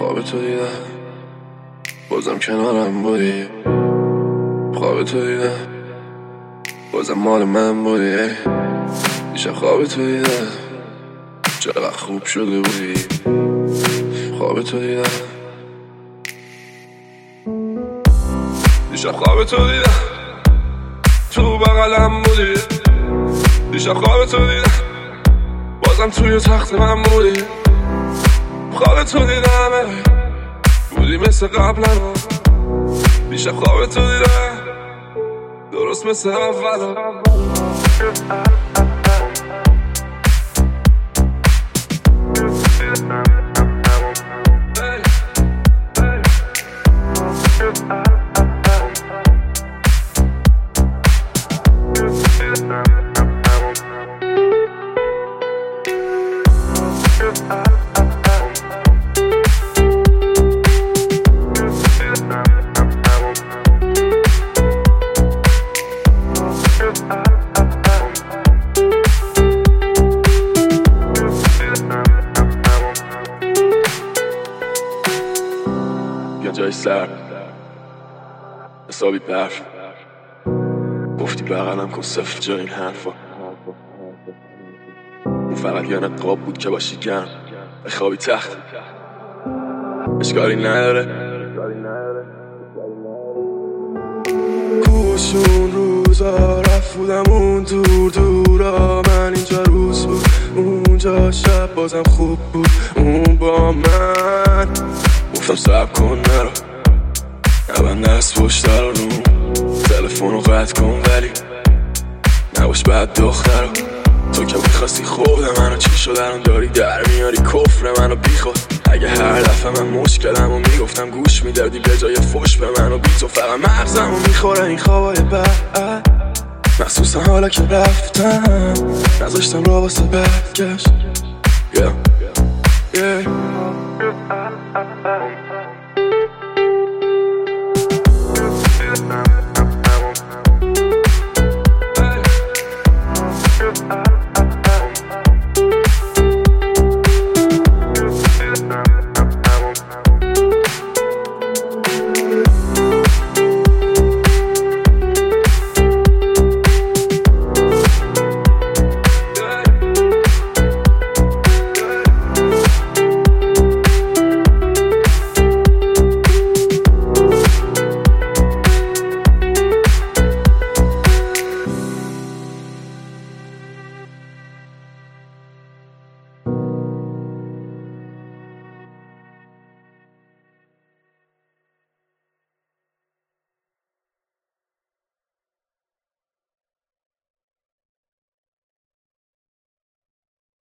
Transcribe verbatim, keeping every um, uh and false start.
خواب تو دیدم بازم کنارم بودی، خواب تو دیدم بازم مال من بودی. دیشب خواب تو دیدم چقدر خوب شده بودی، خواب تو دیدم دیشب خواب تو دیدم تو بغلم بودی. دیشب خواب تو دیدم بازم توی تخت من بودی. خواب تو دیدم بودی مثل قبلا. دیشب خواب تو دیدم درست مثل اولا. یا جای سر حسابی برف گفتی بغلم کن صفر جای این حرفا. اون فقط یه نقاب بود که باشی گرم بخوابی تخت، اشکالی نداره. کوشون روزا رفت بودم اون دور دورا، من اینجا روز بود اونجا شب بازم خوب بود اون با من. گفتم صبر کن نرو نبند دست پشت رو تلفن رو قطع کن ولی نباش بعد دختر. تو که میخواستی خود منو چی شد الان داری در میاری کفر منو بی خود. اگه هر دفعه من مشکلمو میگفتم گوش میدادی به جای فوش به منو بی تو فقط مغزمو میخوره این خوابای بعد، مخصوصا حالا که رفتم نذاشتم را واسه برگشت. yeah. yeah.